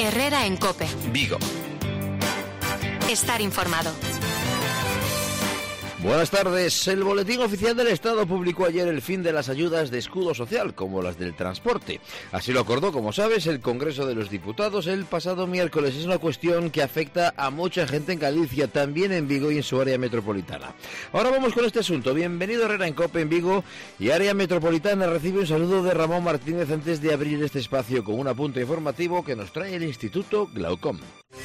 Herrera en COPE. Vigo. Estar informado. Buenas tardes. El Boletín Oficial del Estado publicó ayer el fin de las ayudas de escudo social, como las del transporte. Así lo acordó, como sabes, el Congreso de los Diputados el pasado miércoles. Es una cuestión que afecta a mucha gente en Galicia, también en Vigo y en su área metropolitana. Ahora vamos con este asunto. Bienvenido Herrera en COPE en Vigo y área metropolitana. Recibe un saludo de Ramón Martínez antes de abrir este espacio con un apunte informativo que nos trae el Instituto Glaucom.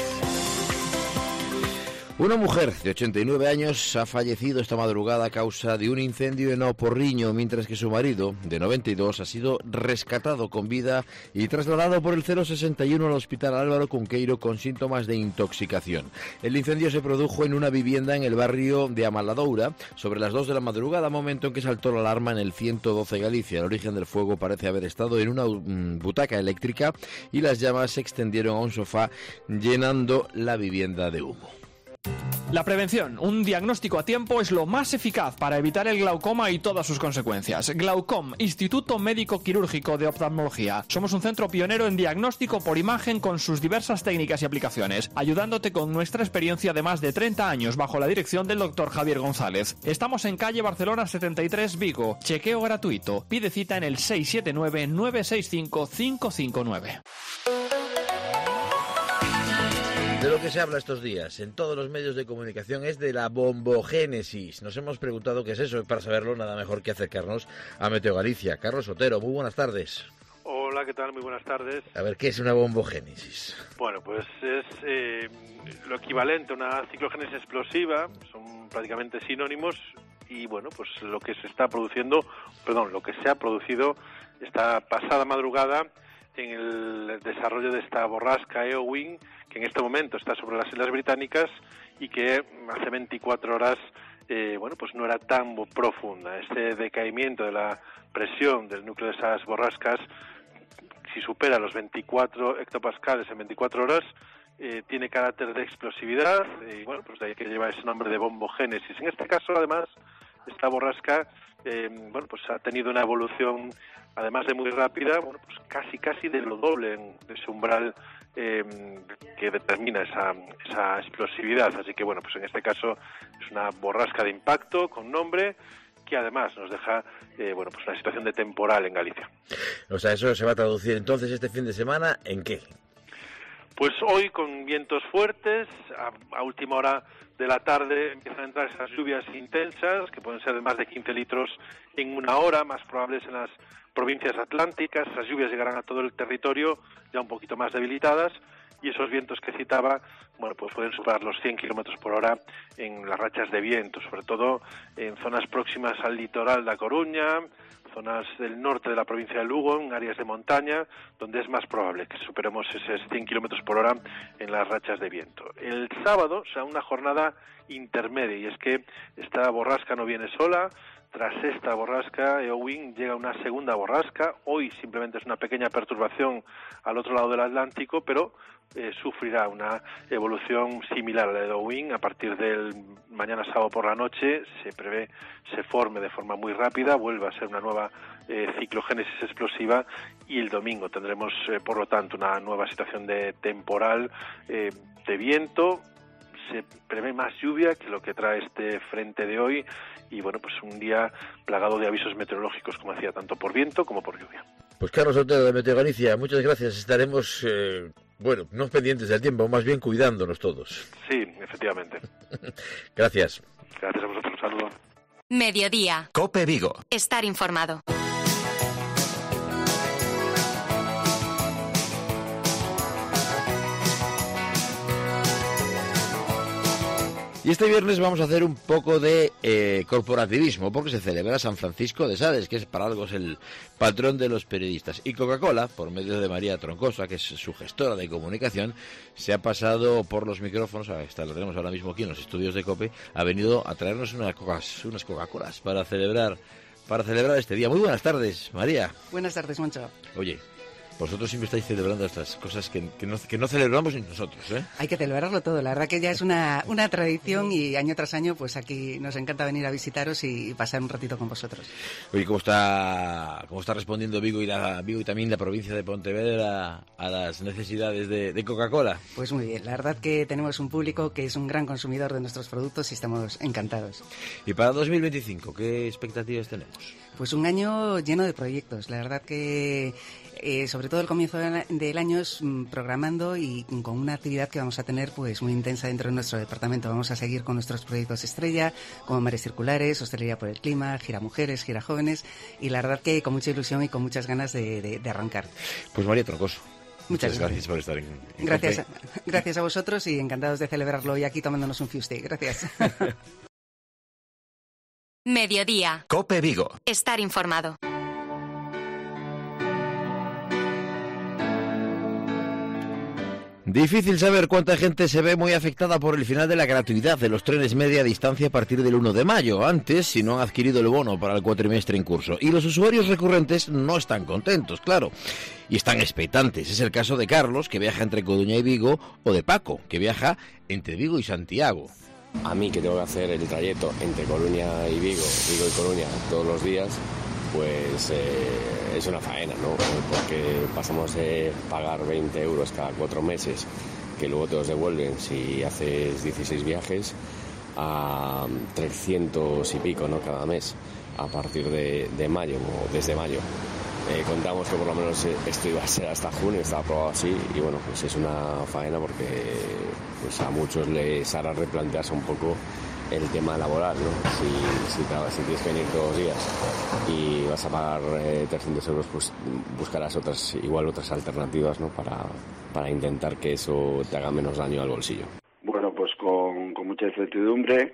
Una mujer de 89 años ha fallecido esta madrugada a causa de un incendio en Oporriño, mientras que su marido, de 92, ha sido rescatado con vida y trasladado por el 061 al Hospital Álvaro Cunqueiro con síntomas de intoxicación. El incendio se produjo en una vivienda en el barrio de Amaladoura sobre las 2 de la madrugada, momento en que saltó la alarma en el 112 Galicia. El origen del fuego parece haber estado en una butaca eléctrica y las llamas se extendieron a un sofá, llenando la vivienda de humo. La prevención, un diagnóstico a tiempo, es lo más eficaz para evitar el glaucoma y todas sus consecuencias. Glaucom, Instituto Médico Quirúrgico de Oftalmología. Somos un centro pionero en diagnóstico por imagen con sus diversas técnicas y aplicaciones, ayudándote con nuestra experiencia de más de 30 años bajo la dirección del Dr. Javier González. Estamos en calle Barcelona 73, Vigo. Chequeo gratuito. Pide cita en el 679-965-559. De lo que se habla estos días en todos los medios de comunicación es de la bombogénesis. Nos hemos preguntado qué es eso y para saberlo nada mejor que acercarnos a Meteo Galicia. Carlos Otero, muy buenas tardes. Hola, ¿qué tal? Muy buenas tardes. A ver, ¿qué es una bombogénesis? Bueno, pues es lo equivalente a una ciclogénesis explosiva, son prácticamente sinónimos y bueno, pues lo que se ha producido esta pasada madrugada en el desarrollo de esta borrasca Eowyn, que en este momento está sobre las Islas Británicas y que hace 24 horas pues no era tan profunda. Este decaimiento de la presión del núcleo de esas borrascas, si supera los 24 hectopascales en 24 horas, tiene carácter de explosividad y bueno, pues de ahí que lleva ese nombre de bombogénesis. En este caso, además, esta borrasca pues ha tenido una evolución, además de muy rápida, bueno, pues casi de lo doble de ese umbral que determina esa explosividad. Así que bueno, pues en este caso es una borrasca de impacto con nombre que además nos deja pues una situación de temporal en Galicia. O sea, eso se va a traducir entonces este fin de semana ¿en qué? Pues hoy con vientos fuertes, a última hora de la tarde empiezan a entrar esas lluvias intensas, que pueden ser de más de 15 litros en una hora, más probables en las provincias atlánticas. Esas lluvias llegarán a todo el territorio ya un poquito más debilitadas y esos vientos que citaba, bueno, pues pueden superar los 100 kilómetros por hora en las rachas de viento, sobre todo en zonas próximas al litoral de A Coruña, zonas del norte de la provincia de Lugo, en áreas de montaña, donde es más probable que superemos esos 100 kilómetros por hora en las rachas de viento. El sábado será una jornada intermedia y es que esta borrasca no viene sola. Tras esta borrasca, Eowyn, llega una segunda borrasca. Hoy simplemente es una pequeña perturbación al otro lado del Atlántico, pero sufrirá una evolución similar a la de Eowyn. A partir del mañana sábado por la noche se prevé se forme de forma muy rápida, vuelva a ser una nueva ciclogénesis explosiva y el domingo tendremos, por lo tanto, una nueva situación de temporal, de viento. Se prevé más lluvia que lo que trae este frente de hoy y bueno, pues un día plagado de avisos meteorológicos, como decía, tanto por viento como por lluvia. Pues Carlos Otero de Meteo Galicia, muchas gracias. Estaremos, no pendientes del tiempo, más bien cuidándonos todos. Sí, efectivamente. Gracias. Gracias a vosotros, un saludo. Mediodía. COPE Vigo. Estar informado. Y este viernes vamos a hacer un poco de corporativismo, porque se celebra San Francisco de Sales, que es para algo es el patrón de los periodistas. Y Coca-Cola, por medio de María Troncosa, que es su gestora de comunicación, se ha pasado por los micrófonos, la tenemos ahora mismo aquí en los estudios de COPE, ha venido a traernos unas Coca-Colas para celebrar este día. Muy buenas tardes, María. Buenas tardes, Moncho. Oye, Vosotros siempre estáis celebrando estas cosas que no celebramos ni nosotros, ¿eh? Hay que celebrarlo todo, la verdad que ya es una tradición y año tras año pues aquí nos encanta venir a visitaros y pasar un ratito con vosotros. Oye, ¿cómo está respondiendo Vigo y también la provincia de Pontevedra a las necesidades de Coca-Cola? Pues muy bien, la verdad que tenemos un público que es un gran consumidor de nuestros productos y estamos encantados. Y para 2025, ¿qué expectativas tenemos? Pues un año lleno de proyectos, la verdad que sobre todo el comienzo del año es programando y con una actividad que vamos a tener pues muy intensa dentro de nuestro departamento. Vamos a seguir con nuestros proyectos estrella, como Mares Circulares, Hostelería por el Clima, Gira Mujeres, Gira Jóvenes, y la verdad que con mucha ilusión y con muchas ganas de arrancar. Pues María Troncoso, muchas gracias por estar en Gracias a vosotros y encantados de celebrarlo hoy aquí tomándonos un fiuste. Gracias. Mediodía. COPE Vigo. Estar informado. Difícil saber cuánta gente se ve muy afectada por el final de la gratuidad de los trenes media distancia a partir del 1 de mayo. Antes, si no han adquirido el bono para el cuatrimestre en curso. Y los usuarios recurrentes no están contentos, claro. Y están expectantes. Es el caso de Carlos, que viaja entre Coruña y Vigo, o de Paco, que viaja entre Vigo y Santiago. A mí, que tengo que hacer el trayecto entre Coruña y Vigo y Coruña todos los días, pues es una faena, ¿no? Porque pasamos de pagar 20 euros cada 4 meses, que luego te los devuelven si haces 16 viajes, a 300 y pico, ¿no? Cada mes, a partir de mayo, o desde mayo. Contamos que por lo menos esto iba a ser hasta junio, estaba aprobado así, y bueno, pues es una faena porque pues a muchos les hará replantearse un poco el tema laboral, ¿no? Si tienes que venir todos los días y vas a pagar 300 euros, pues buscarás otras alternativas, ¿no? Para intentar que eso te haga menos daño al bolsillo. Bueno, pues con mucha incertidumbre,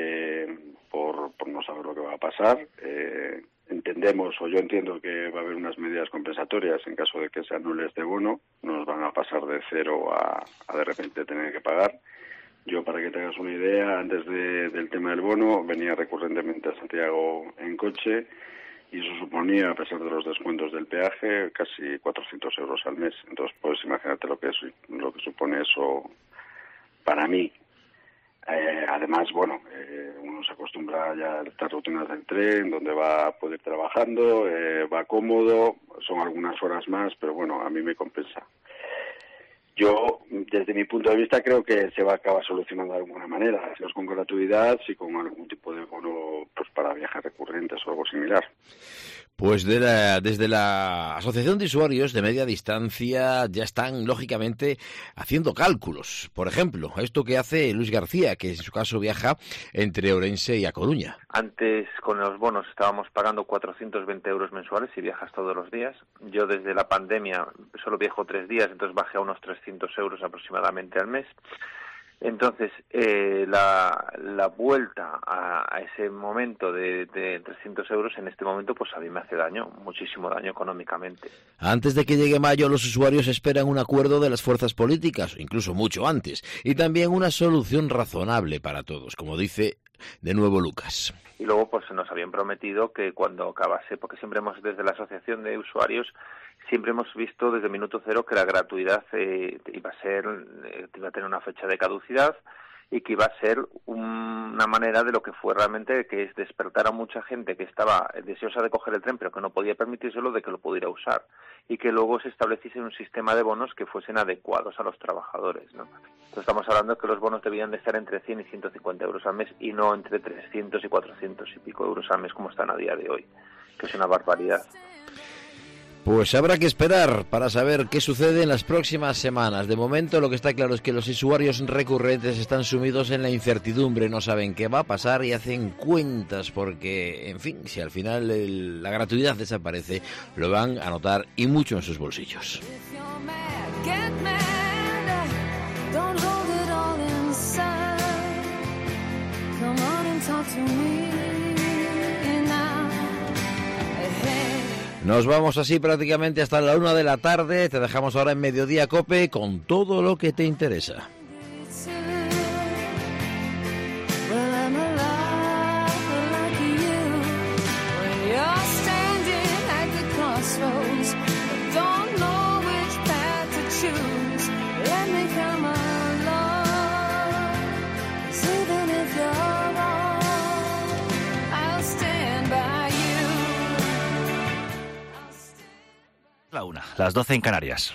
por no saber lo que va a pasar. Entendemos, o yo entiendo, que va a haber unas medidas compensatorias en caso de que se anule este bono. Nos van a pasar de cero a de repente tener que pagar. Yo, para que tengas una idea, antes del tema del bono, venía recurrentemente a Santiago en coche y eso suponía, a pesar de los descuentos del peaje, casi 400 euros al mes. Entonces, pues imagínate lo que supone eso para mí. Además, bueno, uno se acostumbra ya a estas rutinas del tren, donde va a poder trabajando, va cómodo, son algunas horas más, pero bueno, a mí me compensa. Yo, desde mi punto de vista, creo que se va a acabar solucionando de alguna manera, si no es con gratuidad, si con algún tipo de bono pues para viajes recurrentes o algo similar. Pues desde la Asociación de Usuarios de Media Distancia ya están, lógicamente, haciendo cálculos. Por ejemplo, esto que hace Luis García, que en su caso viaja entre Ourense y A Coruña. Antes, con los bonos, estábamos pagando 420 euros mensuales si viajas todos los días. Yo, desde la pandemia, solo viajo 3 días, entonces bajé a unos 300 euros aproximadamente al mes. Entonces, la vuelta a ese momento de 300 euros en este momento, pues a mí me hace daño, muchísimo daño económicamente. Antes de que llegue mayo, los usuarios esperan un acuerdo de las fuerzas políticas, incluso mucho antes, y también una solución razonable para todos, como dice de nuevo Lucas. Y luego, pues nos habían prometido que cuando acabase, porque siempre desde la Asociación de Usuarios, siempre hemos visto desde el minuto cero que la gratuidad iba a tener una fecha de caducidad y que iba a ser una manera de lo que fue realmente, que es despertar a mucha gente que estaba deseosa de coger el tren pero que no podía permitírselo, de que lo pudiera usar, y que luego se estableciese un sistema de bonos que fuesen adecuados a los trabajadores, ¿no? Entonces estamos hablando de que los bonos debían de estar entre 100 y 150 euros al mes y no entre 300 y 400 y pico euros al mes como están a día de hoy, que es una barbaridad. Pues habrá que esperar para saber qué sucede en las próximas semanas. De momento, lo que está claro es que los usuarios recurrentes están sumidos en la incertidumbre, no saben qué va a pasar y hacen cuentas porque, en fin, si al final la gratuidad desaparece, lo van a notar y mucho en sus bolsillos. Nos vamos así prácticamente hasta la 1 de la tarde. Te dejamos ahora en Mediodía Cope con todo lo que te interesa. When you're standing at the crossroads, don't know las 12 en Canarias.